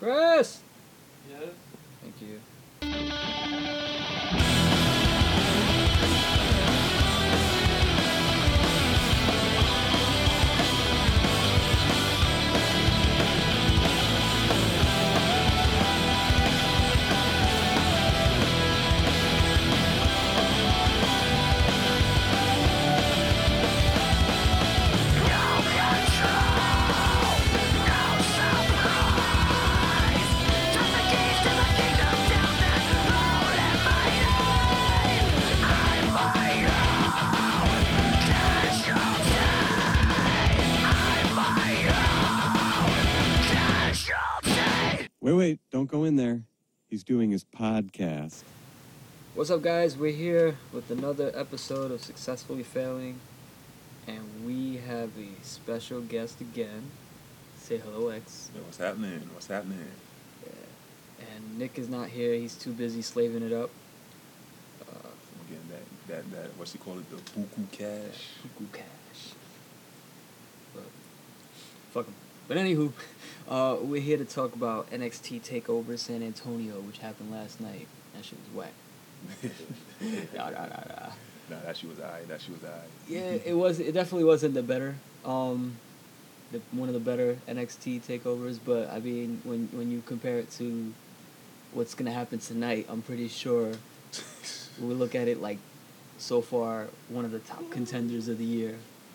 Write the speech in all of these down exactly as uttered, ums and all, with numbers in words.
Chris! Yes? Thank you. Wait, wait, don't go in there. He's doing his podcast. What's up, guys? We're here with another episode of Successfully Failing, and we have a special guest again. Say hello, X. Yo, what's happening? What's happening? Yeah. And Nick is not here. He's too busy slaving it up. Uh, Again, that, that, that, what's he call it? The buku cash. Buku cash. But, fuck him. But anywho, uh, we're here to talk about N X T TakeOver San Antonio, which happened last night. That shit was whack. nah, nah, nah, nah. Nah, that shit was alright. That shit was alright. Yeah, it was. It definitely wasn't the better, um, the, one of the better N X T takeovers. But I mean, when when you compare it to what's gonna happen tonight, I'm pretty sure we look at it like so far one of the top contenders of the year.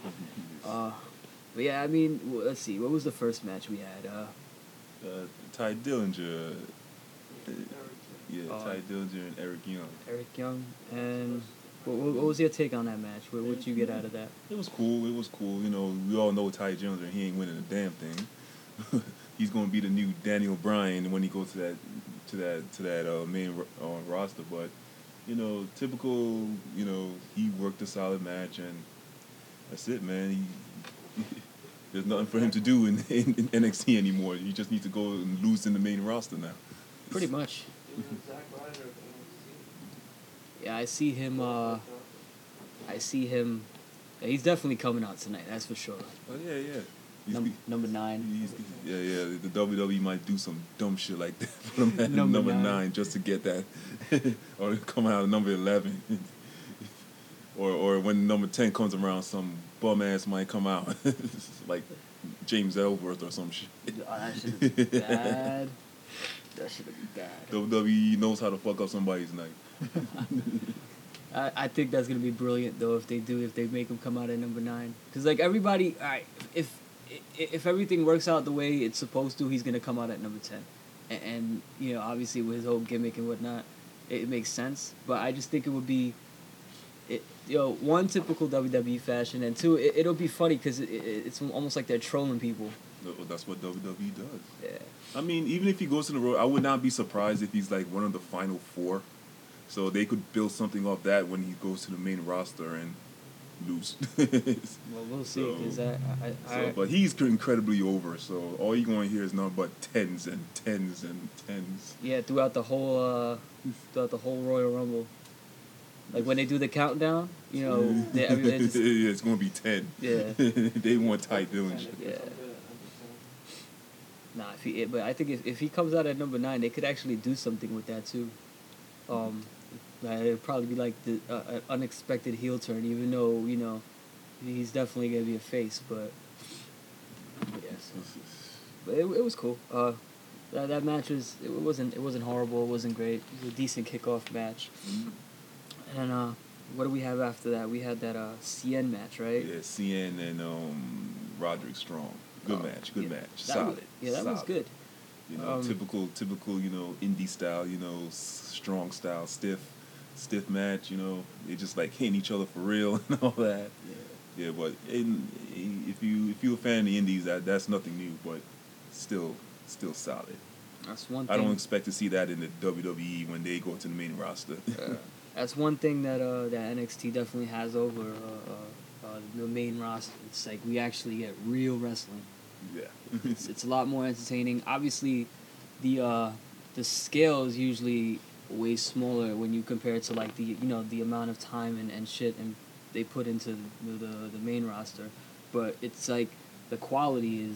Uh, but yeah, I mean, w- let's see. What was the first match we had? Uh, Uh, Ty Dillinger. Uh, yeah, Uh, Ty Dillinger and Eric Young. Eric Young, and what, what was your take on that match? What would you get out of that? It was cool. It was cool. You know, we all know Ty Dillinger. He ain't winning a damn thing. He's gonna be the new Daniel Bryan when he goes to that to that to that uh, main uh, roster. But you know, typical. You know, he worked a solid match, and that's it, man. He, there's nothing for him to do in, in, in N X T anymore. He just needs to go and lose in the main roster now. Pretty much. He was Zack Ryder of N X T. Yeah, I see him. Uh, I see him. Yeah, he's definitely coming out tonight. That's for sure. Oh yeah, yeah. He's, Num- number nine. he's, yeah, yeah. The W W E might do some dumb shit like that. Put him at Number number, nine. nine. just to get that, or come out at number eleven, or or when number ten comes around, some bum ass might come out, like James Ellsworth or some shit. Oh, that should be bad. That should be bad. W W E knows how to fuck up somebody's night. I, I think that's gonna be brilliant though if they do if they make him come out at number nine because like everybody all right if, if if everything works out the way it's supposed to he's gonna come out at number ten and, and you know obviously with his whole gimmick and whatnot it, it makes sense but I just think it would be it you know one typical W W E fashion and two it, it'll be funny because it, it, it's almost like they're trolling people. That's what W W E does. Yeah. I mean, even if he goes to the road, I would not be surprised if he's like one of the final four. So they could build something off that when he goes to the main roster and lose. Well, we'll see. So- Cause I, I, So, I, but he's incredibly over. So all you're going to hear is nothing but tens and tens and tens. yeah, throughout the whole uh, throughout the whole Royal Rumble, like when they do the countdown, you know, they, every, they just, Yeah, it's going to be ten. yeah, They want Ty Dillinger. yeah. Nah, if he, but I think if, if he comes out at number nine, they could actually do something with that too. Um, like, it'd probably be like the uh, an unexpected heel turn, even though you know he's definitely gonna be a face. But yeah, so, but it, it was cool. Uh, that that match was it wasn't it wasn't horrible. It wasn't great. It was a decent kickoff match. And uh, what do we have after that? We had that uh C N match, right? Yeah, C N and um, Roderick Strong. Good Oh, match. Good yeah. match. That Solid. was- yeah, that was Solid. good. You know, Um, typical, typical. You know, indie style. You know, s- strong style, stiff, stiff match. You know, they just like hitting each other for real and all that. Yeah. Yeah, but in, if you if you're a fan of the indies, that that's nothing new, but still, still solid. That's one I thing. don't expect to see that in the W W E when they go to the main roster. uh, that's one thing that uh, that N X T definitely has over uh, uh, uh, the main roster. It's like we actually get real wrestling. yeah. It's, it's a lot more entertaining. Obviously, the uh, the scale is usually way smaller when you compare it to like the you know the amount of time and, and shit and they put into the, the the main roster. But it's like the quality is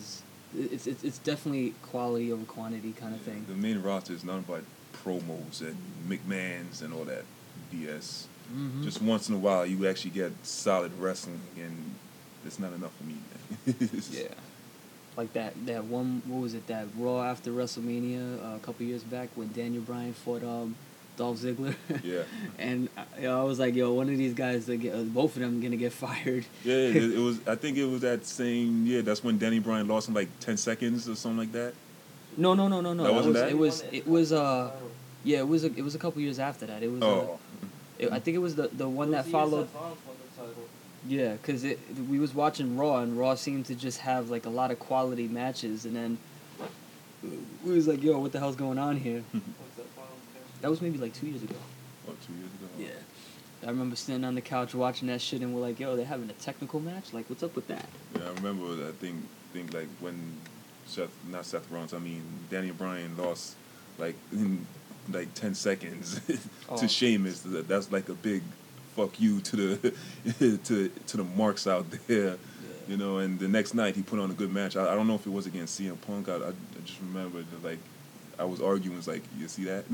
it's it's it's definitely quality over quantity kind of thing. The main roster is nothing but promos and McMahons and all that B S. Mm-hmm. Just once in a while, you actually get solid wrestling, and it's not enough for me, man. Yeah. Like that, that one, what was it, that Raw after WrestleMania uh, a couple years back when Daniel Bryan fought um, Dolph Ziggler. Yeah. And uh, you know, I was like, yo, one of these guys, they get, uh, both of them going to get fired. Yeah, it, it was. I think it was that same. Yeah, that's when Danny Bryan lost in like ten seconds or something like that. No, no, no, no, no. That wasn't was, that? It was, it was, uh, yeah, it was, a, it was a couple years after that. It was, Oh. uh, it, I think it was the, the one It that was the year followed. Seth Rollins won the title. Yeah, because it we was watching Raw, and Raw seemed to just have, like, a lot of quality matches, and then we was like, yo, what the hell's going on here? What's that Rollins catch? That was maybe, like, two years ago. What, two years ago? Yeah. I remember sitting on the couch watching that shit, and we're like, yo, they're having a technical match? Like, what's up with that? Yeah, I remember. I think, think like when Seth, not Seth Rollins. I mean, Daniel Bryan lost like in like ten seconds Oh. to Sheamus. That- That's like a big fuck you to the to to the marks out there. You know, and the next night he put on a good match. I, I don't know if it was against C M Punk. I, I, I just remember that, like I was arguing. It's like, you see that?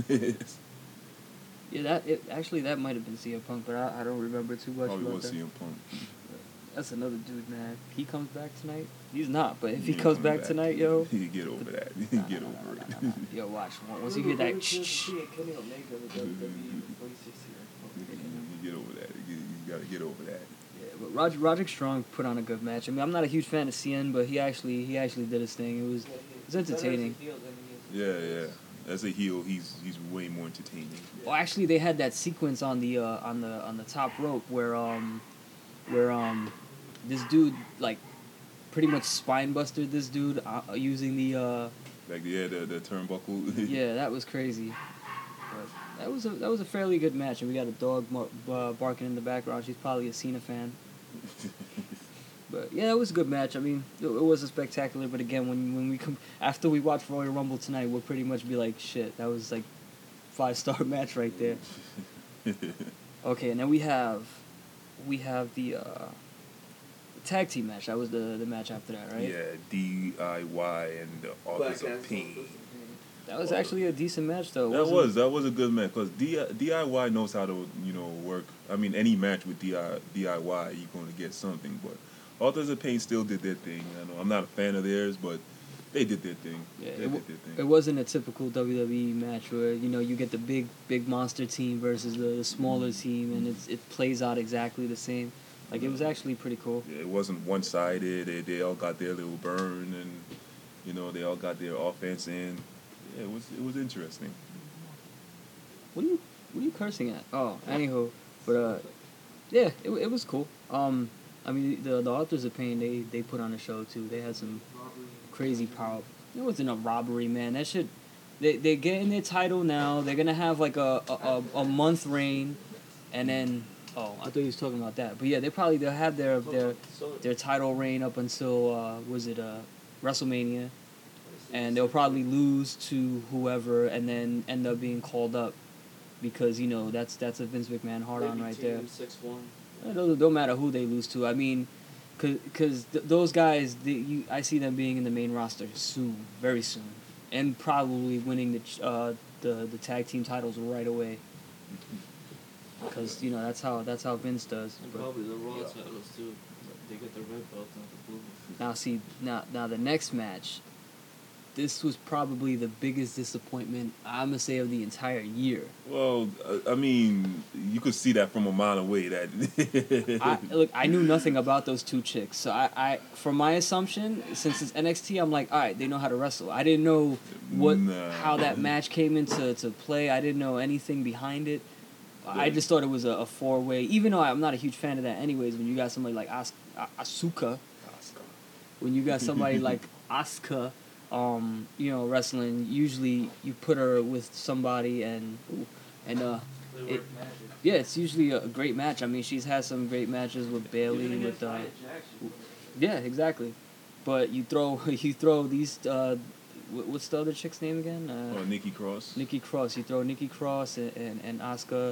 Yeah, that it, actually that might have been C M Punk, but I, I don't remember too much Probably about was that. C M Punk. That's another dude, man. He comes back tonight. He's not, but if he ain't comes coming back, tonight, yo, he get over that. Nah, get nah, over nah, it. nah, nah. Yo, watch. Once you Remember- hear remember that, shh, shh. Kenny Kenny Omega in the W W E before he sixty You get over that. You, you gotta get over that. Yeah, but Roger, Roderick Strong put on a good match. I mean, I'm not a huge fan of C N, but he actually he actually did his thing. It was it's entertaining. Yeah, yeah. As a heel, he's he's way more entertaining. Well, actually, they had that sequence on the uh, on the on the top rope where um where um this dude like pretty much spine busted this dude uh, using the uh Like yeah, the the turnbuckle. yeah, that was crazy. But that was a that was a fairly good match, and we got a dog mar- uh, barking in the background. She's probably a Cena fan. But yeah, it was a good match. I mean, it, it wasn't spectacular, but again, when when we come after we watch Royal Rumble tonight, we'll pretty much be like, shit, that was like five star match right there. Okay, and then we have we have the uh, tag team match. That was the the match after that, right? Yeah, D I Y and the Authors of Pain. That was actually a decent match, though. That wasn't was that was a good match because D I Y knows how to you know work. I mean, any match with D I Y, you're going to get something. But Authors of Pain still did their thing. I know I'm not a fan of theirs, but they did their thing. Yeah, they it, did w- their thing. it wasn't a typical W W E match where you know you get the big big monster team versus the, the smaller team, and it's it plays out exactly the same. Like it was actually pretty cool. Yeah, it wasn't one sided. They they all got their little burn, and you know they all got their offense in. Yeah, it was it was interesting. What are you what are you cursing at? Oh, anywho, but uh, yeah, it it was cool. Um, I mean the the Authors of Pain they they put on a show too. They had some crazy power. It wasn't a robbery, man. That shit. They they getting their title now. They're gonna have like a a, a, a month reign, and then oh I thought you was talking about that. But yeah, they probably they'll have their their their title reign up until uh was it uh WrestleMania, and they'll probably lose to whoever, and then end up being called up, because you know that's that's a Vince McMahon hard on right there. six one. It don't, don't matter who they lose to. I mean, cause, cause th- those guys, they, you, I see them being in the main roster soon, very soon, and probably winning the ch- uh, the the tag team titles right away. Cause you know that's how that's how Vince does. And But probably the Raw titles too. They get the red belt, not the blue. now see now now the next match. This was probably the biggest disappointment I'm gonna say of the entire year. Well, I- I mean, you could see that from a mile away. That I, look, I knew nothing about those two chicks, so I, I, from my assumption, since it's N X T, I'm like, all right, they know how to wrestle. I didn't know what, Nah. how that match came into to play. I didn't know anything behind it. I just thought it was a, a four way. Even though I'm not a huge fan of that, anyways. When you got somebody like As- A- Asuka, when you got somebody like Asuka, um, you know, wrestling, usually you put her with somebody and, ooh, and uh. They It- work magic. Yeah, it's usually a great match. I mean, she's had some great matches with Bailey, Even with against uh, Nia Jax, she worked yeah, exactly. But you throw you throw these uh, wh- what's the other chick's name again? Uh, oh, Nikki Cross. Nikki Cross. You throw Nikki Cross and and, and Asuka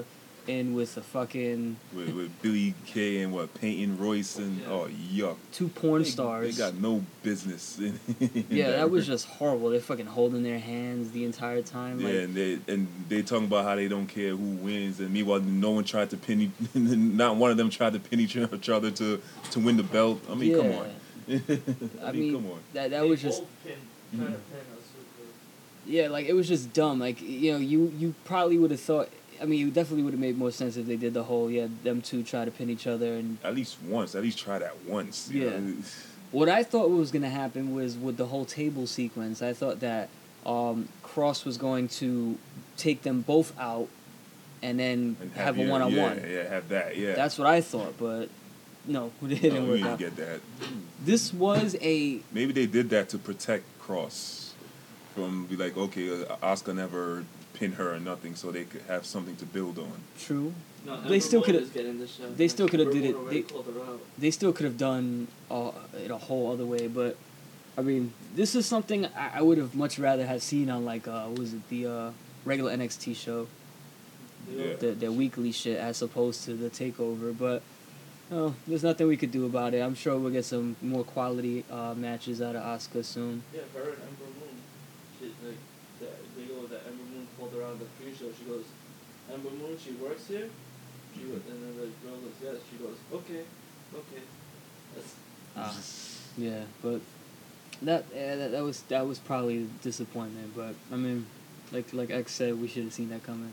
in with a fucking with, with Billy Kay and what Peyton Royce and Yeah. oh yuck. two porn They- stars. They got no business. In, in yeah, that was just horrible. They're fucking holding their hands the entire time. Yeah, Like, and they and they talking about how they don't care who wins, and meanwhile no one tried to pin, e- not one of them tried to pin each other to to win the belt. I mean, come Yeah. on. I, I mean, mean, come on. that that They was just both pin, try to pin Asuka. yeah, like it was just dumb. Like you know, you you probably would have thought. I mean, it definitely would have made more sense if they did the whole yeah, them two try to pin each other. And At least once. At least try that once. you Yeah. know? what I thought was gonna happen was with the whole table sequence. I thought that um, Cross was going to take them both out, and then And have a your- one on one. Yeah, yeah, have that. Yeah. That's what I thought, but no, it no, didn't we work didn't out. get that. This was a Maybe they did that to protect Cross from be like, okay, uh, Oscar never pinned her or nothing, so they could have something to build on. true. No, They still Ember Moon coulda- is getting the shot. they still coulda Ember did Moon it- already they- called her out. They still could have done uh, it a whole other way, but I mean, this is something I, I would have much rather have seen on like uh, what was it the uh, regular N X T show, Yeah. the their weekly shit as opposed to the takeover. But oh, there's nothing we could do about it. I'm sure we'll get some more quality uh, matches out of Asuka soon. Yeah, her and Ember Moon. She, like, the, they go that Ember Moon called her out in the pre-show. She goes, Ember Moon, she works here? She goes, and then the girl goes, yes. She goes, okay, okay. That's, Uh, yeah, but that, yeah, that that was that was probably a disappointment. But I mean, like like X said, we should have seen that coming.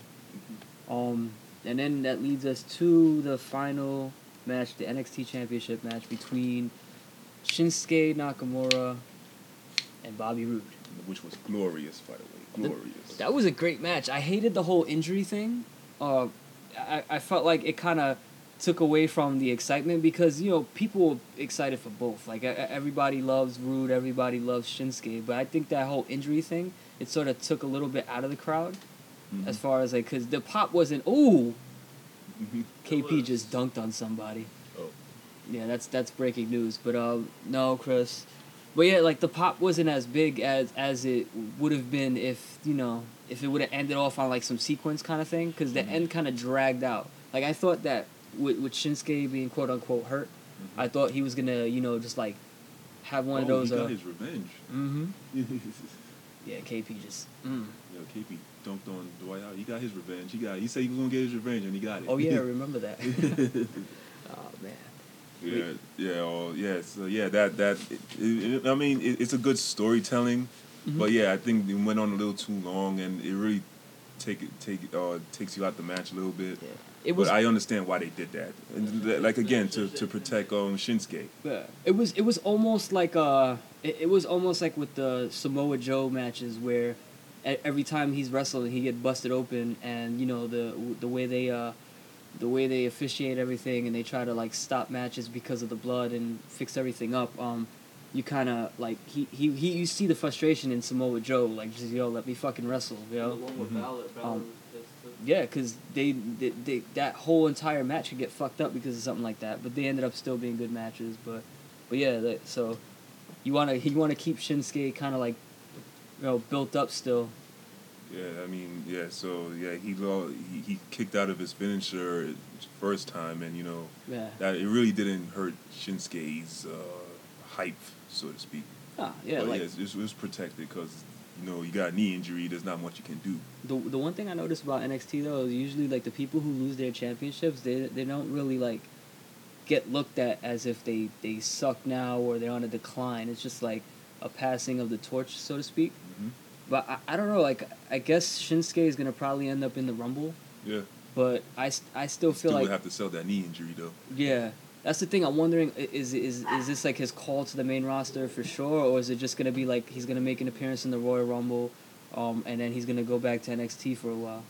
Um, and then that leads us to the final match, the N X T Championship match between Shinsuke Nakamura and Bobby Roode. Which was glorious, by the way. Glorious. That was a great match. I hated the whole injury thing. Uh, I, I felt like it kind of took away from the excitement because, you know, people were excited for both. Like, e- e- everybody loves Rude, everybody loves Shinsuke. But I think that whole injury thing, it sort of took a little bit out of the crowd Mhm. as far as, like, because the pop wasn't, ooh, Mhm. K P was- just dunked on somebody. Oh. Yeah, that's that's breaking news. But um, no, Chris. But yeah, like the pop wasn't as big as as it would have been if you know if it would have ended off on like some sequence kind of thing. Because the Mhm. end kind of dragged out. Like I thought that with with Shinsuke being quote unquote hurt, I thought he was gonna you know just like have one oh, of those. He got Uh, his revenge. mm-hmm. Yo, Yeah, K P just. Mm. K P dunked on Dwight Howard. He got his revenge. He got. He said he was gonna get his revenge, and he got it. Oh yeah, I remember that. Oh man. Yeah, yeah, oh, yeah. So yeah, that that. It, it, I mean, it, it's a good storytelling, Mhm. but yeah, I think it went on a little too long, and it really take it take it uh takes you out the match a little bit. Yeah. It was. But I understand why they did that, and th- like again to to protect um Shinsuke. Yeah. It was it was almost like uh it, it was almost like with the Samoa Joe matches where e- every time he's wrestling he get busted open and you know the the way they uh the way they officiate everything and they try to like stop matches because of the blood and fix everything up um you kind of like he, he he you see the frustration in Samoa Joe like just yo let me fucking wrestle you the know one with Mhm. Balor. Balor Um, was pissed too. yeah, because they, they, they that whole entire match could get fucked up because of something like that. But they ended up still being good matches. But but yeah, that, so you wanna you wanna keep Shinsuke kind of like you know built up still. Yeah, I mean, yeah. So yeah, he lo- he, he kicked out of his finisher first time, and you know Yeah. that it really didn't hurt Shinsuke's uh, hype, so to speak. Ah, yeah. but like yeah, it was, it was protected because you know you got a knee injury. There's not much you can do. the the one thing I noticed about N X T though is usually like the people who lose their championships they they don't really like get looked at as if they they suck now or they're on a decline. It's just like a passing of the torch, so to speak. Mm-hmm. But I, I don't know. Like I guess Shinsuke is gonna probably end up in the Rumble. Yeah, But I, st- I still feel still like would have to sell that knee injury though. yeah, that's the thing. I'm wondering i- is is is this like his call to the main roster for sure, or is it just gonna be like he's gonna make an appearance in the Royal Rumble, um, and then he's gonna go back to N X T for a while?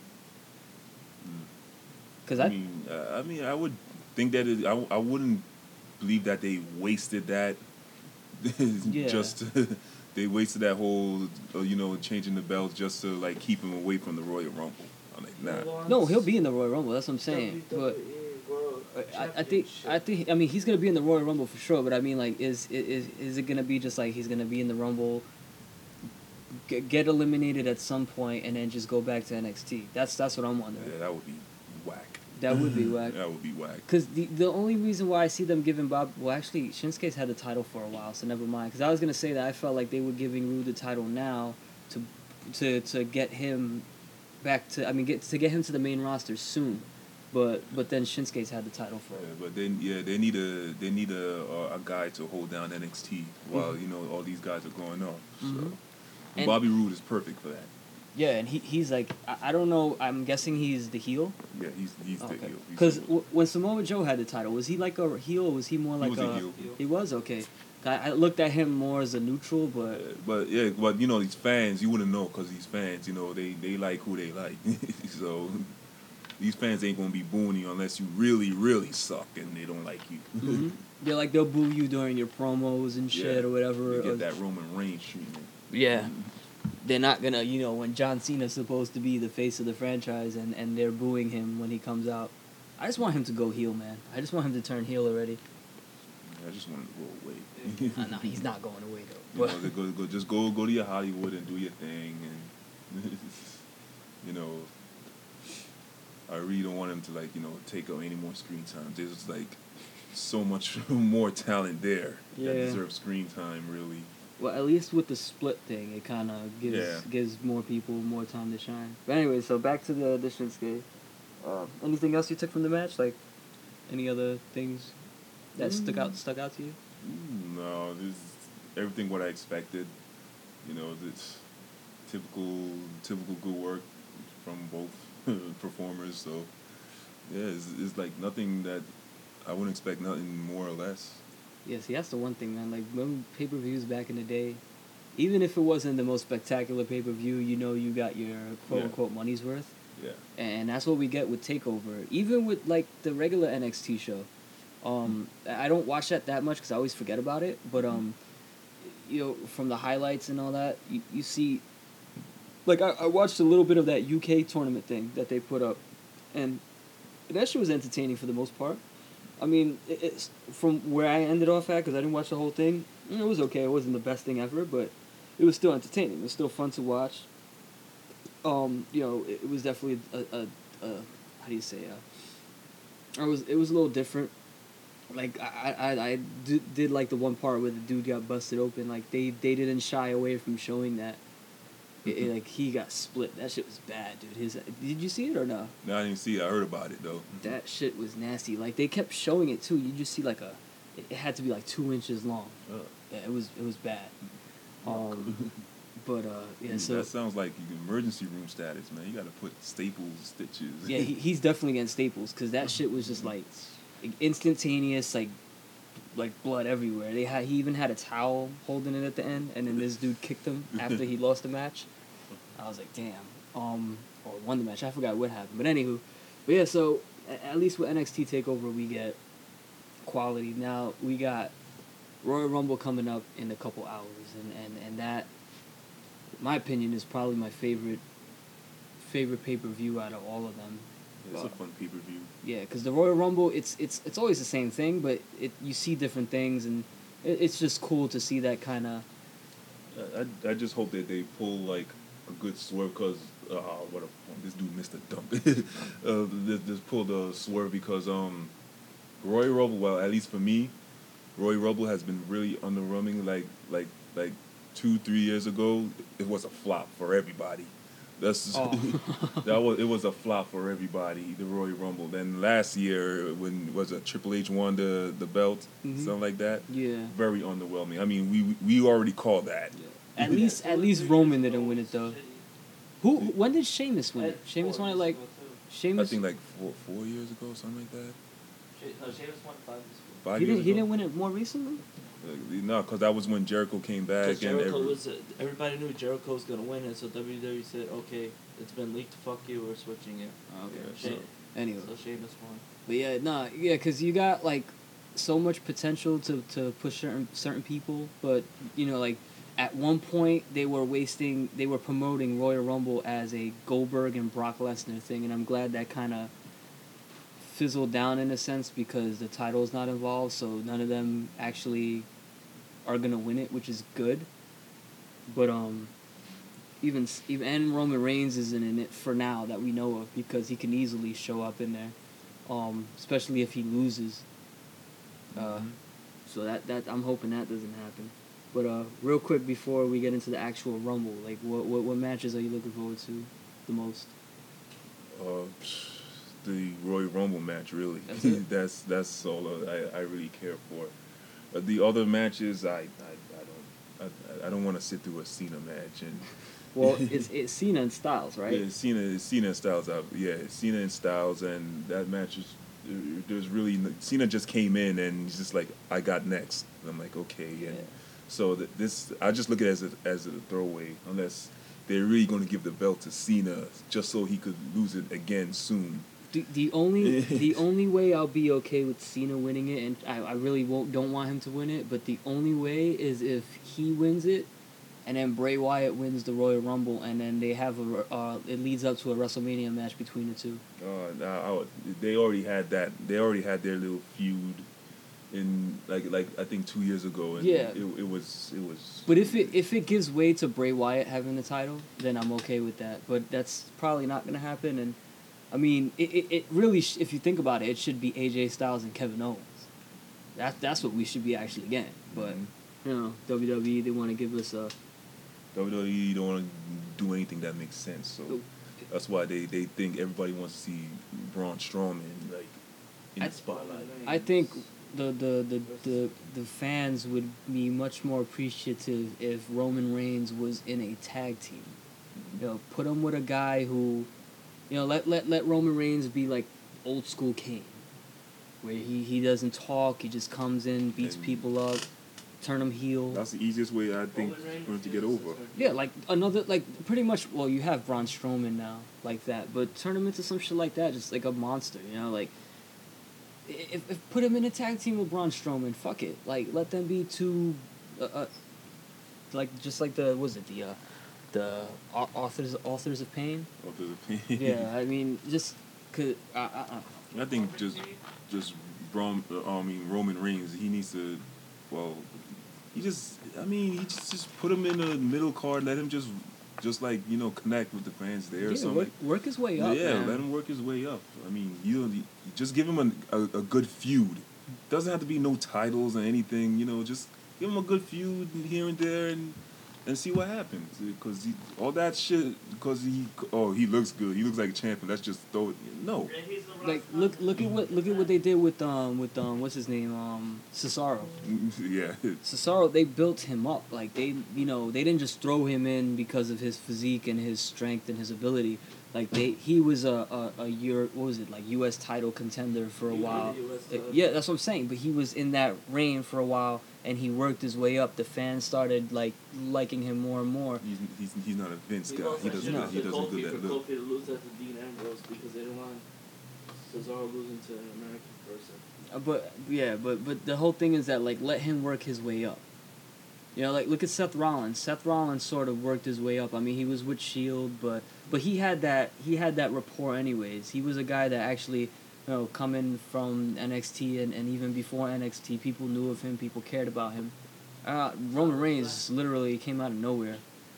Because I I, mean, uh, I mean, I would think that it, I, I wouldn't believe that they wasted that. Yeah. Just they wasted that whole, uh, you know, changing the belts just to like keep him away from the Royal Rumble. I'm like, nah. no, he'll be in the Royal Rumble. That's what I'm saying. But W W E World I, I think I think I mean he's gonna be in the Royal Rumble for sure. But I mean like is is is it gonna be just like he's gonna be in the Rumble? Get, get eliminated at some point and then just go back to N X T. That's that's what I'm wondering. Yeah, that would be whack. That would be whack. That would be whack. Because the, the only reason why I see them giving Bob... Well, actually, Shinsuke's had the title for a while, so never mind. Because I was going to say that I felt like they were giving Ryu the title now to to to get him back to... I mean, get to get him to the main roster soon. But but then Shinsuke's had the title for... Yeah, but then yeah, they need a they need a a, a guy to hold down N X T while Mhm. you know all these guys are going off. So Mhm. and Bobby Roode is perfect for that. Yeah, and he he's like... I, I don't know. I'm guessing he's the heel. Yeah, he's he's the Okay. heel. He's Because the- w- when Samoa Joe had the title, was he like a heel or was he more He like was a heel. He was? Okay. I, I looked at him more as a neutral, but... Uh, but yeah, but you know these fans, you wouldn't know because these fans, you know, they they like who they like. So these fans ain't gonna be booing you unless you really really suck and they don't like you. hmm They're like, they'll boo you during your promos and shit Yeah, or whatever. You or- get that Roman Reigns treatment. Yeah. They're not gonna, you know, when John Cena's supposed to be the face of the franchise and, and they're booing him when he comes out. I just want him to go heel, man. I just want him to turn heel already. I just want to go away. uh, no, he's not going away, though. You But, know, go, go, just go go to your Hollywood and do your thing, and you know, I really don't want him to like you know take up any more screen time. There's like so much more talent there that Yeah. deserves screen time, really. well, at least with the split thing, it kind of gives Yeah. gives more people more time to shine. But anyway, so back to the, the Shinsuke. Uh, anything else you took from the match? Like, any other things that stuck out stuck out to you? Mm, No, this is everything what I expected. You know, this typical typical good work from both performers. So yeah, it's, it's like nothing that I wouldn't expect nothing more or less. Yeah, see, that's the one thing, man. Like, remember pay-per-views back in the day? Even if it wasn't the most spectacular pay-per-view, you know you got your quote-unquote money's worth. Yeah. And that's what we get with TakeOver. Even with, like, the regular N X T show. Um, I don't watch that that much because I always forget about it. But, um, you know, from the highlights and all that, you, you see... Like, I, I watched a little bit of that U K tournament thing that they put up. And that shit was entertaining for the most part. I mean, it, it's from where I ended off at, because I didn't watch the whole thing, it was okay. It wasn't the best thing ever, but it was still entertaining. It was still fun to watch. Um, you know, it, it was definitely a, a, a, how do you say, uh, it was, it was a little different. Like, I, I, I did, did like the one part where the dude got busted open. Like, they, they didn't shy away from showing that. It, it, like, he got split. That shit was bad, dude. His, did you see it or no? No, I didn't see it. I heard about it though. That shit was nasty. Like, they kept showing it too. You just see like a, it, it had to be like two inches long. Uh, Yeah, it was it was bad. Um, but uh, yeah. So that sounds like emergency room status, man. You got to put staples, stitches. yeah, he, he's definitely getting staples because that shit was just like instantaneous, like like blood everywhere. They had he even had a towel holding it at the end, and then this dude kicked him after he lost the match. I was like, damn. Um, or won the match. I forgot what happened, but anywho, but yeah. So a- at least with N X T Takeover, we get quality. Now we got Royal Rumble coming up in a couple hours, and and and that, in my opinion, is probably my favorite favorite pay per view out of all of them. It's a fun pay per view. Yeah, because the Royal Rumble, it's it's it's always the same thing, but it you see different things, and it, it's just cool to see that kind of. I, I just hope that they pull like a good swerve because uh, what a, this dude missed a dump. uh, this, this pulled a swerve because um, Royal Rumble. Well, at least for me, Royal Rumble has been really underwhelming. Like like like two three years ago, it was a flop for everybody. That's Oh. that was it was a flop for everybody. The Royal Rumble. Then last year when was it Triple H won the the belt, Mhm. something like that. Yeah. Very underwhelming. I mean, we we already called that. At least at least Roman didn't win it though. Who when did Sheamus win it? Sheamus won it like I Sheamus. think like four four years ago, something like that. No, Sheamus won five this week. Five he years didn't he ago. didn't win it more recently. Uh, no, because that was when Jericho came back Because and Jericho every, was, uh, everybody knew Jericho was gonna win it, so W W E said, okay, it's been leaked. Fuck you, we're switching it. Okay. Yeah, So, so- anyway, So Sheamus won. but yeah, nah, yeah, because you got like so much potential to to push certain certain people, but you know like. At one point, they were wasting, they were promoting Royal Rumble as a Goldberg and Brock Lesnar thing, and I'm glad that kind of fizzled down in a sense because the title's not involved, so none of them actually are gonna win it, which is good. But um, even even and Roman Reigns isn't in it for now that we know of because he can easily show up in there. um, especially if he loses. Uh, Mhm. so that that I'm hoping that doesn't happen. But uh, real quick before we get into the actual Rumble, like what what, what matches are you looking forward to the most? Uh, the Royal Rumble match, really. That's it? that's that's all uh, I, I really care for. Uh, the other matches, I I, I don't I, I don't want to sit through a Cena match and. Well, it's it's Cena and Styles, right? Yeah, Cena, Cena and Styles. uh, Yeah, Cena and Styles, and that match is. uh, There's really no- Cena just came in and he's just like, I got next. And I'm like, okay, and Yeah. so th- this I just look at it as a, as a throwaway, unless they're really going to give the belt to Cena just so he could lose it again soon. The, the only the only way I'll be okay with Cena winning it, and I, I really won't don't want him to win it, but the only way is if he wins it, and then Bray Wyatt wins the Royal Rumble, and then they have a uh, it leads up to a WrestleMania match between the two. Uh, I, I would- they already had that. They already had their little feud, in like like I think two years ago, and Yeah. it, it was it was. But if it if it gives way to Bray Wyatt having the title, then I'm okay with that. But that's probably not gonna happen. And I mean, it it, it really sh- if you think about it, it should be A J Styles and Kevin Owens. That that's what we should be actually getting. But Mhm. you know, W W E they want to give us a W W E don't want to do anything that makes sense, so Nope. that's why they, they think everybody wants to see Braun Strowman like in I- the spotlight. I think the, the, the, the, the fans would be much more appreciative if Roman Reigns was in a tag team. You know, put him with a guy who, you know, let let, let Roman Reigns be like old school Kane, where he, he doesn't talk, he just comes in, beats And- people up, turn them heel. That's the easiest way I think Roman Reigns for him to is get his over. sister. Yeah, like another, like pretty much, well, you have Braun Strowman now, like that, but turn him into some shit like that, just like a monster, you know, like, if, if put him in a tag team with Braun Strowman, fuck it, like, let them be two, uh, uh like, just like the, what was it, the, uh, the au- authors, authors of pain? After the Yeah, I mean, just, cause, uh, uh, uh, I think just just Braun, uh, I mean Roman Reigns, he needs to, well, he just, I mean, he just, just put him in the middle card, let him just, just like, you know, connect with the fans there or yeah, something. work, work his way up, yeah, man. let him work his way up. I mean, you, you just give him a, a, a good feud. Doesn't have to be no titles or anything, you know, just give him a good feud here and there and and see what happens. Because all that shit, because he, oh, he looks good, he looks like a champion, let's just throw it. No. Yeah, he's the Like, rock look, star. look at what, look at what they did with, um, with, um, what's his name, um, Cesaro. yeah. Cesaro, they built him up. Like they, you know, they didn't just throw him in because of his physique and his strength and his ability. Like they, he was a a, a Euro, what was it, like U S title contender for a He was while. the U S Uh, title. yeah, that's what I'm saying. But he was in that reign for a while, and he worked his way up. The fans started like liking him more and more. He's, he's, he's not a Vince He guy. lost He that doesn't, shit he to doesn't Kofi do for that look. Kofi to lose that to Dean Ambrose because they didn't want Cesaro losing to an American person. Uh, But yeah, but but the whole thing is that like let him work his way up. You know, like look at Seth Rollins. Seth Rollins sort of worked his way up. I mean, he was with Shield, but but he had that he had that rapport anyways. He was a guy that actually, you know, coming from N X T and, and even before N X T, people knew of him. People cared about him. Uh, Roman Reigns literally came out of nowhere.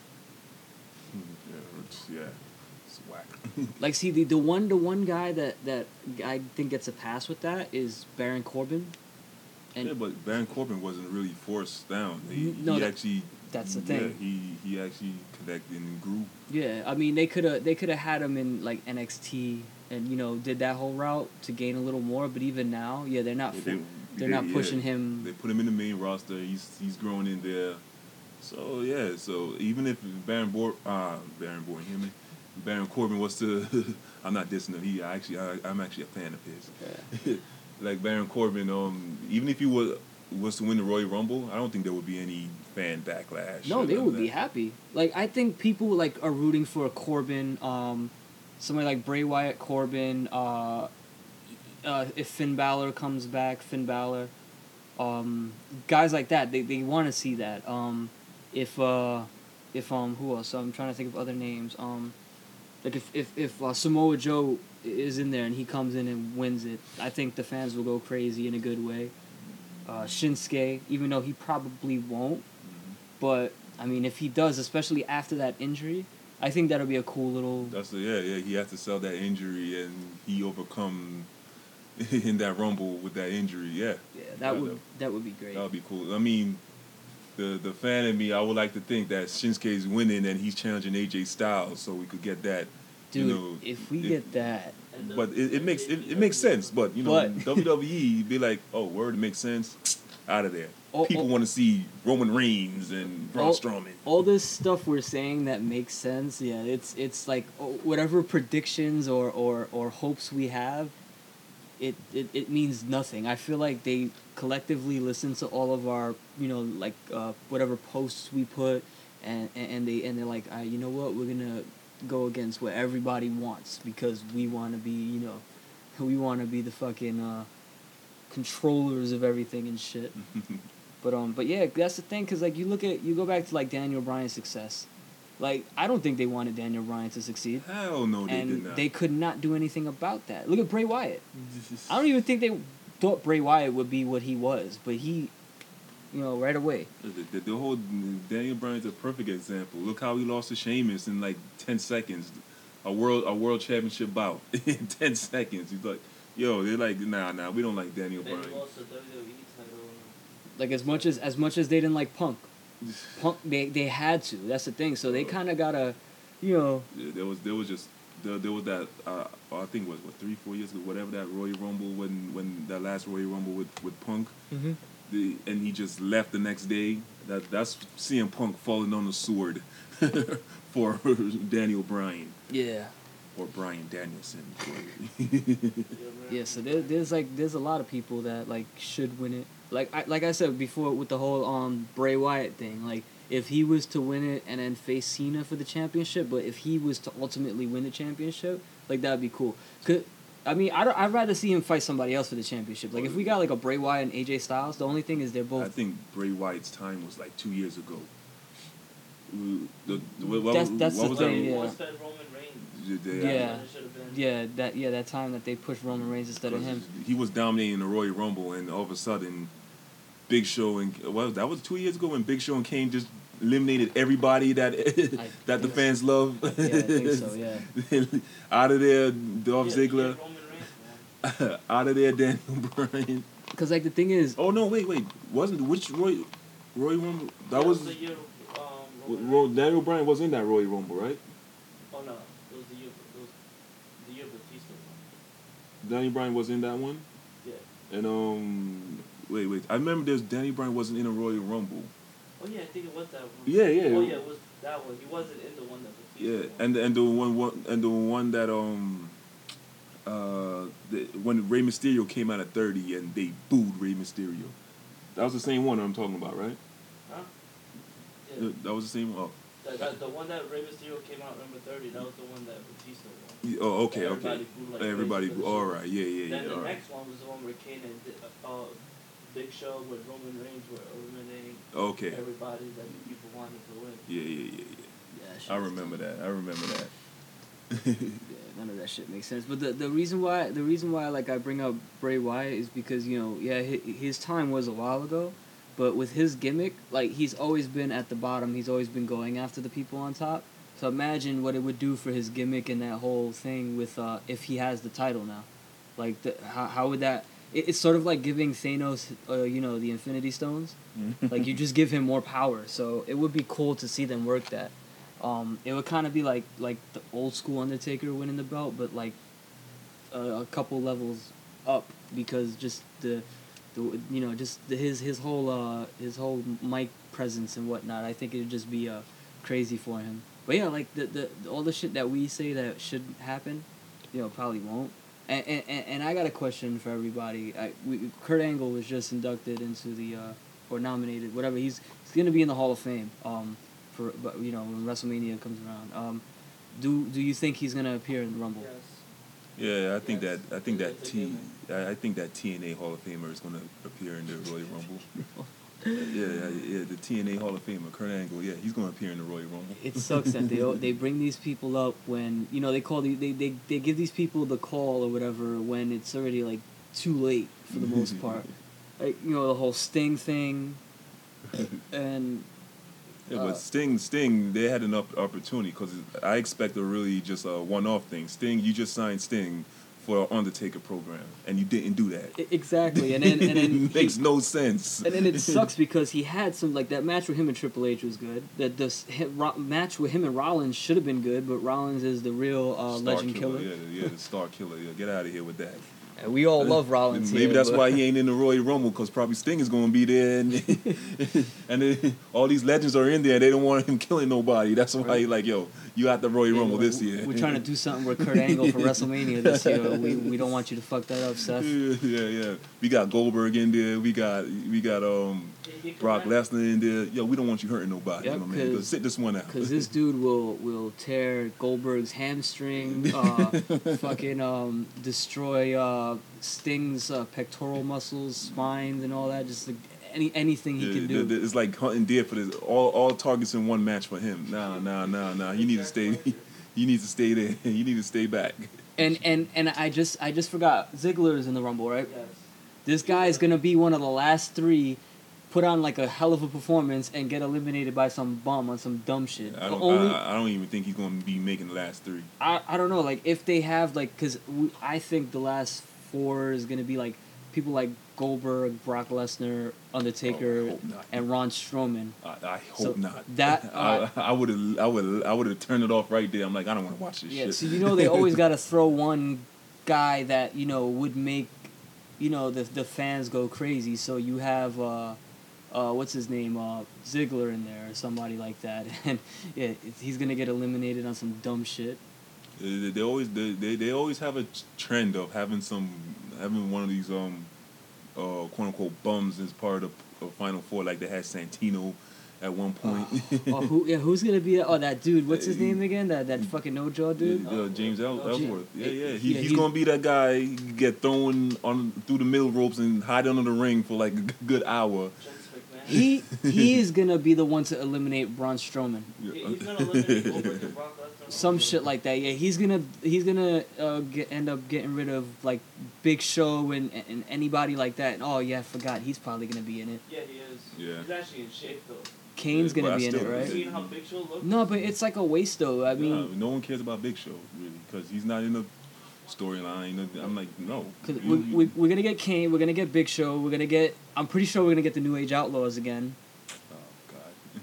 Yeah, it's, yeah, it's whack. Like, see, the, the one the one guy that, that I think gets a pass with that is Baron Corbin. And yeah, but Baron Corbin wasn't really forced down. He, N- no, he that- actually. that's the yeah, thing. he he actually connected and grew. yeah, I mean, they could have they could have had him in like N X T and you know did that whole route to gain a little more. But even now, yeah, they're not They- fu- they- they're they- not yeah, pushing him. They put him in the main roster. He's he's growing in there. So yeah, so even if Baron Bor uh Baron Bor him Baron Corbin was to I'm not dissing him. He I actually I, I'm actually a fan of his. Like Baron Corbin, um, even if he was was to win the Royal Rumble, I don't think there would be any fan backlash. No, or they none would of be that. happy. Like I think people like are rooting for Corbin. Um, somebody like Bray Wyatt, Corbin. Uh, uh, if Finn Balor comes back, Finn Balor. Um, guys like that, they they want to see that. Um, if uh, if um, who else? I'm trying to think of other names. Um, like if if if uh, Samoa Joe is in there and he comes in and wins it, I think the fans will go crazy in a good way. Uh, Shinsuke, even though he probably won't, but I mean, if he does, especially after that injury, I think that'll be a cool little. That's the, yeah, yeah. He had to sell that injury, and he overcome in that Rumble with that injury. Yeah, Yeah, that Yeah, would that would be great. that would be cool. I mean, the the fan in me, I would like to think that Shinsuke's winning and he's challenging A J Styles, so we could get that. Dude, you know, if we it- get that, And the- But it, it and makes they it, do it makes everything. sense. But you know, But- W W E be like, oh, word, it makes sense. Out of there. Oh, People oh. want to see Roman Reigns and Braun Oh. Strowman. all this stuff we're saying that makes sense, yeah, it's it's like oh, whatever predictions or, or, or hopes we have, it, it, it means nothing. I feel like they collectively listen to all of our, you know, like uh, whatever posts we put, and, and, and they and they're like, uh, you know what, we're gonna go against what everybody wants because we want to be, you know, we want to be the fucking uh, controllers of everything and shit. But um, but yeah, that's the thing, cause like you look at you go back to like Daniel Bryan's success, like I don't think they wanted Daniel Bryan to succeed, Hell no, they did and not. they could not do anything about that. Look at Bray Wyatt. I don't even think they thought Bray Wyatt would be what he was, but he, you know, right away. The, the, the whole Daniel Bryan's a perfect example. Look how he lost to Sheamus in like ten seconds, a world a world championship bout in ten seconds. He's like, yo, they're like, nah, nah, we don't like Daniel Then Bryan. he lost the W W E title. Like as much as as much as they didn't like Punk, Punk they they had to. That's the thing. So they kind of gotta, you know. Yeah, there was there was just there, there was that uh, I think it was what three four years ago, whatever, that Royal Rumble when when that last Royal Rumble with with Punk. Mm-hmm. The, and he just left the next day. That that's C M Punk falling on the sword for Daniel Bryan Yeah. or Bryan Danielson. Yeah, so there, there's like there's a lot of people that like should win it. Like I like I said before with the whole um Bray Wyatt thing. Like if he was to win it and then face Cena for the championship, but if he was to ultimately win the championship, like that'd be cool. Cause I mean I don't, I'd rather see him fight somebody else for the championship. Like if we got like a Bray Wyatt and A J Styles, the only thing is they're I both. think Bray Wyatt's time was like two years ago. Uh, The, the, what, That's- what, that's what the was thing, that? yeah. Once fed Roman Reigns. The- the- Yeah. That's what it should have been. Yeah, that yeah that time that they pushed Roman Reigns instead of him. He was dominating the Royal Rumble, and all of a sudden, Big Show and well, that was two years ago when Big Show and Kane just eliminated everybody that that the think fans love. Yeah, I think so. Yeah. Out of there, Dolph Yeah, Ziggler. yeah, Roman Reigns, man. Out of there, Daniel Bryan. Cause like the thing is, Oh no, wait, wait, wasn't which Roy Roy Rumble? That That was the year. Um, Ro- Roman Ro- Reigns. Daniel Bryan was in that Royal Rumble, right? Oh no, it was the year. It was the year Batista won. Daniel Bryan was in that one, Yeah. and um, wait, wait, I remember there's Danny Bryan wasn't in a Royal Rumble. Oh yeah, I think it was that one. Yeah, yeah. Oh yeah, it was that one. He wasn't in the one that Batista Yeah, won. and and the one, one and the one that um uh the, when Rey Mysterio came out at thirty and they booed Rey Mysterio. That was the same one I'm talking about, right? Huh? Yeah. Uh, That was the same one. Oh, That, that, the one that Rey Mysterio came out number thirty, that was the one that Batista won. yeah, oh okay, Everybody okay. booed like Everybody, crazy for the all show. right, yeah, yeah, Then yeah, the all right. next one was the one where Kane and uh, uh, Big Show with Roman Reigns were eliminating Okay, everybody that the people wanted to win. yeah, yeah, yeah, yeah. yeah, shit I was remember that. I remember that. Yeah, none of that shit makes sense. But the the reason why the reason why like I bring up Bray Wyatt is because you know yeah his, his time was a while ago, but with his gimmick like he's always been at the bottom. He's always been going after the people on top. So imagine what it would do for his gimmick and that whole thing with uh if he has the title now, like the, how how would that? It, it's sort of like giving Thanos uh, you know the Infinity Stones. Like you just give him more power. So it would be cool to see them work that. Um, it would kind of be like like the old school Undertaker winning the belt, but like a, a couple levels up because just the, the you know just the, his his whole uh his whole mic presence and whatnot. I think it'd just be uh crazy for him. But yeah, like the the all the shit that we say that should happen, you know, probably won't. And and, and I got a question for everybody. I, we, Kurt Angle was just inducted into the uh or nominated, whatever. He's he's gonna be in the Hall of Fame. Um. For but you know when WrestleMania comes around, um, do do you think he's gonna appear in the Rumble? Yes. Yeah, I think Yes. that I think that It's a T given. I I think that T N A Hall of Famer is gonna appear in the Royal Rumble. yeah, yeah, yeah, the T N A Hall of Famer, Kurt Angle. Yeah, he's gonna appear in the Royal Rumble. It sucks that they they bring these people up when you know they call the, they, they they give these people the call or whatever when it's already like too late for the most part. Like you know the whole Sting thing, and Yeah, Uh, but Sting, Sting, they had an op- opportunity because I expect a really just a one-off thing. Sting, you just signed Sting for an Undertaker program, and you didn't do that. I- exactly, and then and then it makes no sense. And then it sucks because he had some like that match with him and Triple H was good. That the s- hit- Ro- match with him and Rollins should have been good, but Rollins is the real uh, Star legend killer. Yeah, yeah, the star killer. Yeah, get out of here with that. And we all love Rollins. Maybe here, that's but- why he ain't in the Royal Rumble, because probably Sting is going to be there, and and then all these legends are in there. They don't want him killing nobody. That's why he like, yo, you at the Royal Yeah, Rumble we're- this year. We're trying to do something with Kurt Angle for WrestleMania this year. We we don't want you to fuck that up, Seth. yeah, yeah. We got Goldberg in there. We got we got um Brock Lesnar in there. Yo, we don't want you hurting nobody, Yep, my man. Go 'cause- sit this one out. Because this dude will will tear Goldberg's hamstring, uh, fucking um, destroy uh, Sting's uh, pectoral muscles, spines, and all that. Just like any anything he Yeah, can the- do. the- it's like hunting deer for this. All all targets in one match for him. Nah, nah, nah, nah. You need to stay. You need to stay there. You need to stay back. And and and I just I just forgot Ziggler is in the Rumble, right? Yes. This guy is gonna be one of the last three. Put on like a hell of a performance and get eliminated by some bum on some dumb shit. I The don't. only, I, I don't even think he's going to be making the last three. I, I don't know, like, if they have, like, because I think the last four is going to be, like, people like Goldberg, Brock Lesnar, Oh, Undertaker, I hope not. and Ron Strowman. I, I So hope not. that- I I would have. I would. I would have turned it off right there. I'm like, I don't want to watch this Yeah, shit. so you know they always got to throw one guy that, you know, would make, you know, the the fans go crazy. So you have, uh, uh, what's his name, uh, Ziggler in there or somebody like that. And, yeah, he's going to get eliminated on some dumb shit. They, they always. They, they they always have a trend of having some having one of these um uh quote unquote bums as part of the Final Four, like they had Santino at one point. Oh, who, yeah, who's going to be, oh, that dude, what's his name again? That that fucking no-jaw dude? Uh, James El- Oh, Ellsworth. Jim- Yeah, yeah. yeah, He, yeah, he's he- gonna be that guy get thrown on through the middle ropes and hide under the ring for like a g- good hour. Vince McMahon. He he is gonna be the one to eliminate Braun Strowman. He- He's gonna eliminate Goldberg and Brock Lesnar. Some shit like that. Yeah, he's gonna he's gonna uh, get, end up getting rid of like Big Show and, and anybody like that. Oh yeah, I forgot. He's probably gonna be in it. Yeah, he is. Yeah. He's actually in shape though. Kane's Yeah, but gonna I be in it, still- You right? seen how Big Show looks? No, but it's like a waste though. I mean, Nah, no one cares about Big Show really because he's not in the storyline. I'm like, no. cause You- we, we, we're gonna get Kane. We're gonna get Big Show. We're gonna get. I'm pretty sure we're gonna get the New Age Outlaws again. oh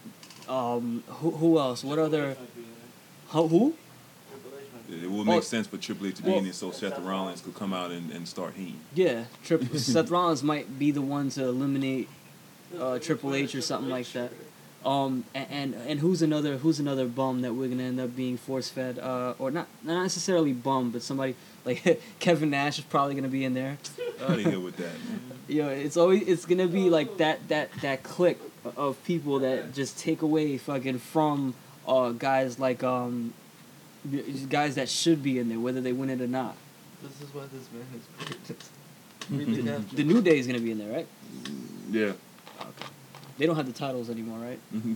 God. Um, who who else? What Triple other? H might be in it. How, who? Triple H might be It will Oh, make sense for Triple H to be well- in it so Seth Rollins could come out and, and start heat. Yeah, Triple Seth Rollins might be the one to eliminate in it. uh, Triple H or something like that. Um, a- and and who's another who's another bum that we're gonna end up being force fed? Uh, or not not necessarily bum, but somebody like Kevin Nash is probably gonna be in there. Out of here with that, man. You know, it's always it's gonna be like that that that clique of people that just take away fucking from uh guys like um guys that should be in there, whether they win it or not. This is why this man is great. Read the caption. The New Day is gonna be in there, right? Yeah. They don't have the titles anymore, right?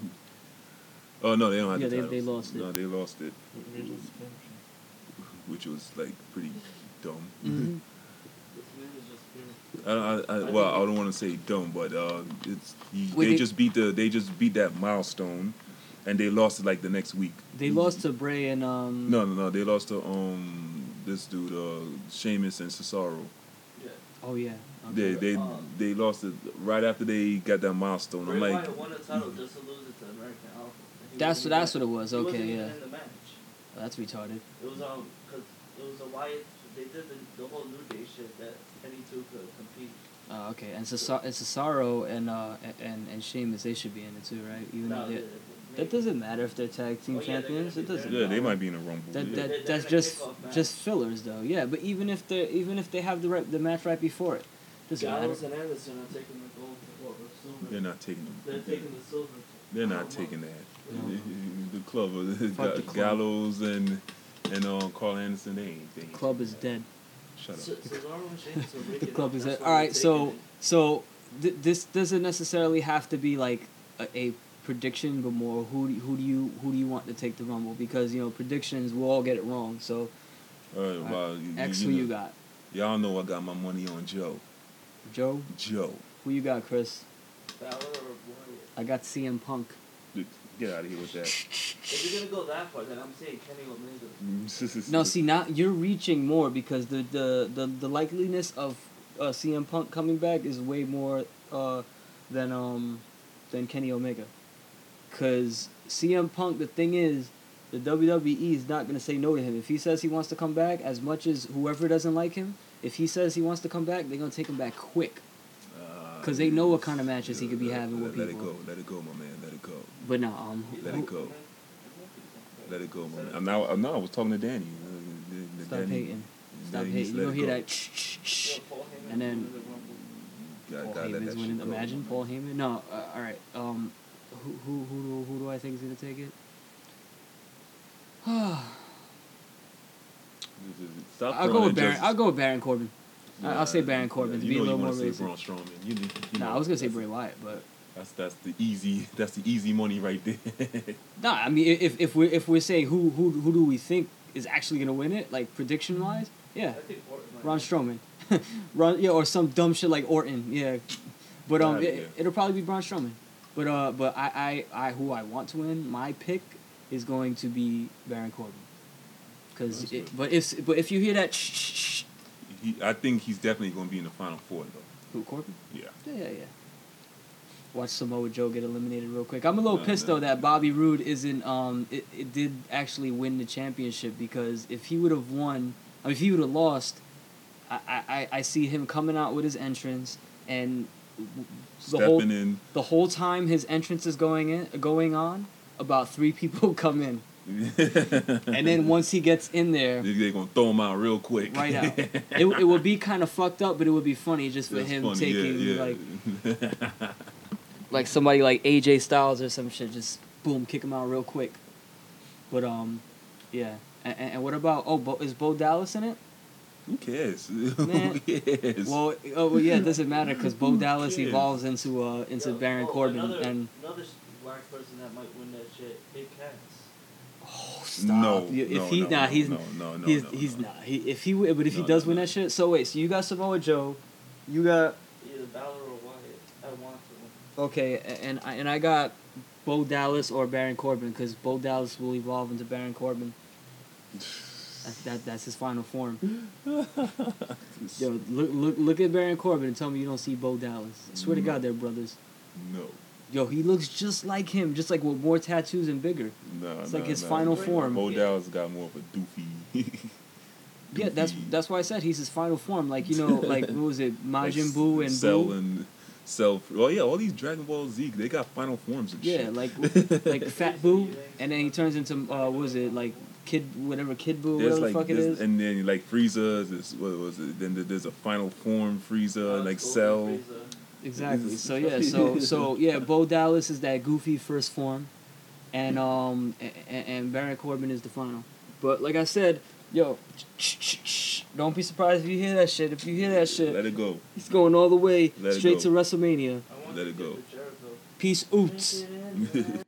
Oh no, they don't have Yeah, the they- titles. they lost it. No, they lost it, Read this caption. which was like pretty dumb. Mm-hmm. This man is just great. I, I, I, well, I don't want to say dumb, but uh, it's he, Wait, they, they- just beat the they just beat that milestone, and they lost it like the next week. They lost to Bray and um. No, no, no. They lost to um this dude, uh, Sheamus and Cesaro. Yeah. Oh yeah. They they Um, they lost it right after they got that milestone. Bray I'm like, Wyatt won a title just to lose it to American Alpha. And he That's wasn't that's what even- it was. he wasn't Okay, even yeah. in the match. That's retarded. It was um, cause it was a Wyatt. They did the, the whole New Day shit that any two could compete. Uh, okay, and Cesaro, and Cesaro and uh and and Sheamus, they should be in it too, right? Even No, though they, they- that they- doesn't matter if they're tag team Oh, yeah, they're champions. gonna It be doesn't. there. yeah, they might be in a rumble. That yeah. that They're- that's they're just gonna kick off just match. fillers though. Yeah, but even if they even if they have the right, the match right before it, doesn't matter. Gallows and Anderson are taking the gold or the silver. They're not taking them. They're taking the silver. They're not taking that. No. The club, uh, Fuck the club. Gallows and and uh, Carl Anderson, they ain't. They ain't Club is dead. Shut up. Ce- Cesaro and Sheamus are The breaking club up. is That's dead. why All they're right, so taking it. so th- this doesn't necessarily have to be like a, a prediction, but more who do, who do you who do you want to take the rumble? Because you know predictions we'll all get it wrong. So All right, well, you, X, you who you know, got? Y'all know I got my money on Joe. Joe, Joe. who you got, Chris? Balor or Wyatt? I got C M Punk. Get out of here with that. If you're gonna go that far, then I'm saying Kenny Omega. No, see, now you're reaching more because the the, the, the likeliness of uh, C M Punk coming back is way more uh, than um than Kenny Omega. Cause C M Punk, the thing is, the W W E is not gonna say no to him. If he says he wants to come back, as much as whoever doesn't like him, if he says he wants to come back, they're gonna take him back quick. Cause they know what kind of matches he could be let, having let, with let people. Let it go, let it go, my man, let it go. But no, um, let it go. Let it go, my man. I'm now, I'm now I was talking to Danny. Uh, the, the Stop Danny, hating. Stop Danny hating. You let don't it hear go. that shh, shh, shh. And then God, Paul God, let Heyman's that winning. shit go, Imagine man. Paul Heyman. No, uh, all right. Um, who who who do, who do I think is gonna take it? Stop I'll throwing go with in Baron. justice. I'll go with Baron Corbin. I- I'll say Baron Yeah, Corbin to you be a know little you more wanna say racist. Braun Strowman. You, you, you Nah, know, I was gonna say that's- Bray Wyatt, but That's that's the easy that's the easy money right there. nah. I mean, if if we're if we're saying who who who do we think is actually gonna win it, like prediction wise, yeah, I think Orton might Braun win. Strowman, Ron, yeah, or some dumb shit like Orton, yeah. But um, Yeah, it, yeah. it'll probably be Braun Strowman. But uh, but I, I I who I want to win, my pick is going to be Baron Corbin. Cause That's it, good. but if but if you hear that shh, shh, shh, he, I think he's definitely going to be in the final four though. who Corbin? Yeah. Yeah, yeah, yeah. Watch Samoa Joe get eliminated real quick. I'm a little No, pissed no. though that Bobby Roode isn't um it, it did actually win the championship because if he would have won, I mean if he would have lost, I, I, I see him coming out with his entrance and the Stepping whole in. the whole time his entrance is going in going on, about three people come in. And then once he gets in there, they're going to throw him out real quick. right out. It, it would be kind of fucked up, but it would be funny just for That's him funny, taking yeah, like yeah. like somebody like A J Styles or some shit, just boom, kick him out real quick. But um, yeah. And, and what about oh, Bo, is Bo Dallas in it? Who cares? Man. Who cares? Well, oh well, yeah, it doesn't matter because Bo Who Dallas cares? evolves into uh into Yo, Baron oh, Corbin another, and another black person that might win that shit. Big Cass. oh stop. No, You- if no, he no, nah no, he's no, no, no, he's no, he's no. not he if he w- but if he No, does no, win no. that shit, so wait, so you got Samoa Joe, you got Either Balor or Wyatt. I want to win. okay, a- and I and I got Bo Dallas or Baron Corbin because Bo Dallas will evolve into Baron Corbin. That, that that's his final form. Yo, look look look at Baron Corbin and tell me you don't see Bo Dallas. I swear to No. God, they're brothers. No. Yo, he looks just like him, just like with more tattoos and bigger. No, It's no, like his no. final Bo form. Bo Dallas got more of a doofy. Yeah, that's goofy, that's why I said he's his final form. Like you know, like what was it, like Majin Buu and Cell Buu? and Cell. Oh yeah, all these Dragon Ball Z, they got final forms and Yeah, shit. like like Fat Buu, and then he turns into uh, what was it like Kid whatever Kid Buu, There's whatever like the fuck it there's- is. and then like Frieza, this, what was it? Then there's a final form Frieza, Uh, like Goku, Cell. Frieza. Exactly. So yeah, so so yeah, Bo Dallas is that goofy first form, and um and, and Baron Corbin is the final. But like I said, yo, shh, shh, shh, don't be surprised if you hear that shit. If you hear that shit, Let it go. he's going all the way Let it straight go. to WrestleMania. I want Let to it get go. the Jericho. Peace oots.